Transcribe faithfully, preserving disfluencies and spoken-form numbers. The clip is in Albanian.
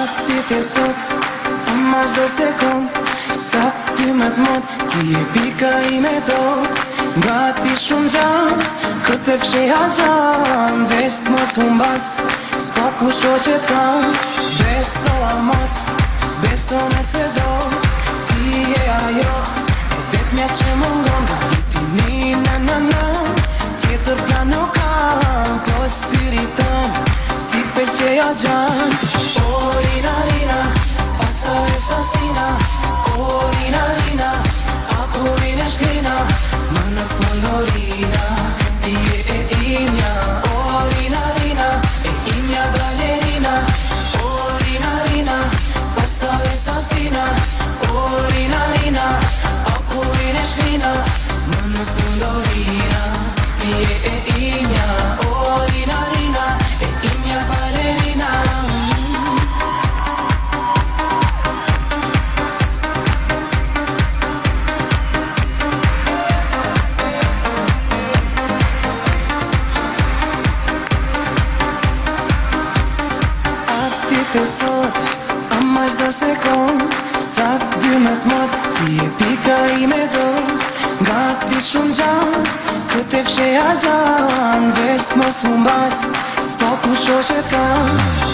Aktit e sot, ama çdo sekund sa ty me t'mot, ti je pika ime do. Gati shumë gjan, këtë e fsheha gjan, veç t'mos humbas, s'ka ku shoqet kam. Beso amos, beso nëse do, ti je ajo, e vetmja që mungon. Nga viti një në në në, tjetër plan nuk kam, po syri tën, ti pëlqeja gjan. O rina rina, pasa e sostina, o rina rina, ako rina shkrina, më në fondorina, ti je e imja. O rina rina, e imja balerina, o rina rina, pasa e sostina, o rina rina, ako rina shkrina, më në fondorina, ti je e imja. O rina rina, e imja balerina. Aktit e sot, ama çdo sekund sa dy me t'mot, ti je pika ime do. Gati shumë gjan, këtë e fsheha gjan, veç t'mos humbas, s'ka ku shoqet kam.